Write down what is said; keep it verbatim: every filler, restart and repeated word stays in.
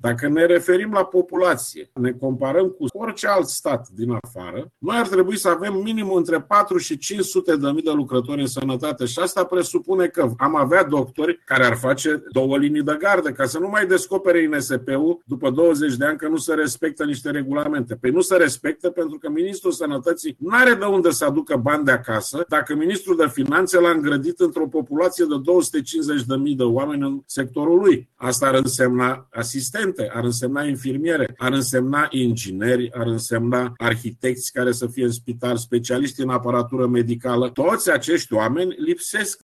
Dacă ne referim la populație, ne comparăm cu orice alt stat din afară, noi ar trebui să avem minim între patru și cinci sute de mii de lucrători în sănătate și asta presupune că am avea doctori care ar face două linii de gardă ca să nu mai descopere I N S P-ul după douăzeci de ani că nu se respectă niște regulamente. Păi nu se respectă pentru că Ministrul Sănătății nu are de unde să aducă bani de acasă dacă Ministrul de Finanțe l-a îngrădit într-o populație de două sute cincizeci de mii de oameni în sectorul lui. Asta ar însemna asistente, ar însemna infirmiere, ar însemna ingineri, ar însemna arhitecți care să fie în spital, specialiști în aparatură medicală. Toți acești oameni lipsesc